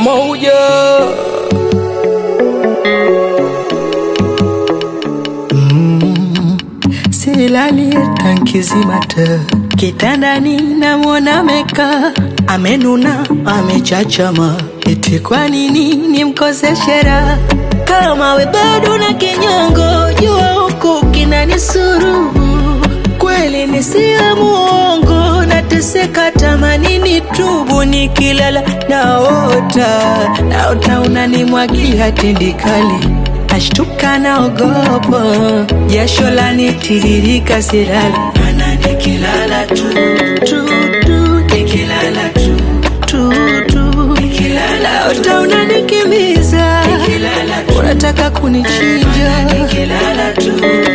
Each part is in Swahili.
moja. Silali tankizimata kitandani namwona meka amenuna amechachama, eti kwa nini nimkoseshe raha? Kama we bado na kinyongo, jua huku kinanisuru. Kweli nisiwe muongo, nateseka tamani nitubu. Nikilala naota unanimwagia tindikali, nashtuka naogopa, jasho lanitiririka silali. Mana nikilala tu nikilala tu naota unanikimbiza, unataka kunichinja. Nikilala tu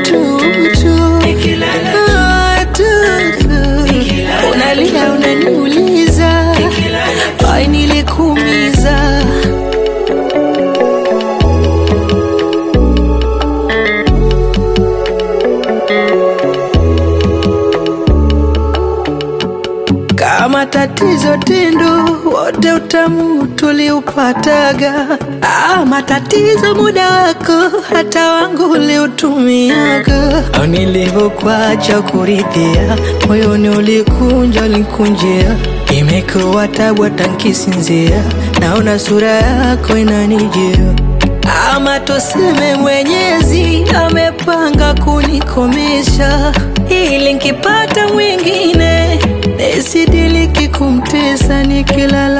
unalia unaniuliza, ai nilikuumiza. Kama tatizo tendo, wote utamu tuliupataga. Matatizo muda wako, hata wangu uliutumiaga. Au nilivyokuacha kuridhia, moyoni ulikunjia. Imekuwa tabu hata nikisinzia, naona sura yako inanijia. Ama tuseme Mwenyezi amepanga kunikomesha, ili nikipata mwingine nisidiliki kumtesa. Nikilala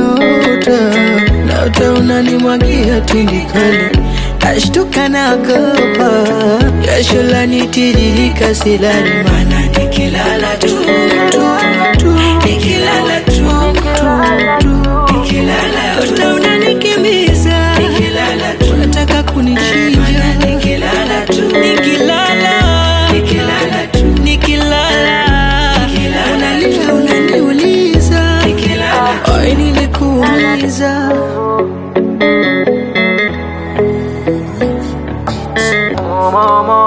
naota unanimwagia tindikali, nashtuka naogopa, jasho lanitiririka silali. Mana nikilala tu nikilala naota unanikimbiza, unataka kunichinja. Nikilala unalia unaniuliza, ai nilikuumiza. Mama